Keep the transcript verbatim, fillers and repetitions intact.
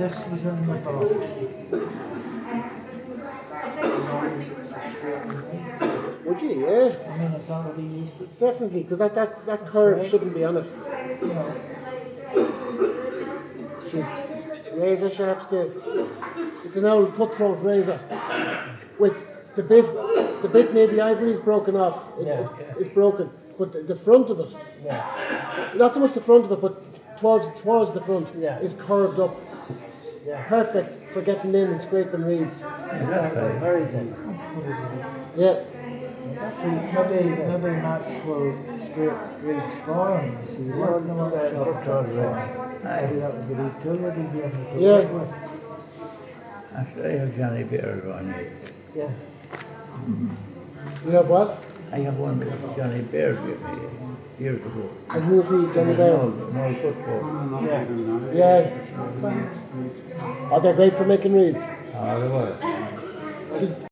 This was in the box. Would you? Yeah. I mean, it's not really used it. Definitely, because that, that, that curve right. shouldn't be on it. You know, She's razor sharp still. It's an old cutthroat razor with the bit, the bit near the ivory is broken off. It, Yeah, it's, okay. it's broken, but the, the front of it, yeah, not so much the front of it, but towards towards the front, Yeah. is curved up. yeah. Perfect for getting in and scraping reeds. Yeah, very good. That's what it is. Yeah. See, maybe, maybe Max will scrape reeds for him. You see, work in the workshop for him. Maybe that was a wee tool that he gave him to Yeah. work with. Actually, I have Johnny Bears on it. Yeah. You have what? I have one with Johnny Bears with me years ago. And who's he, Johnny No, Bear? no football. Yeah. Yeah. Oh, they're great for making reeds. Oh, they were. Did,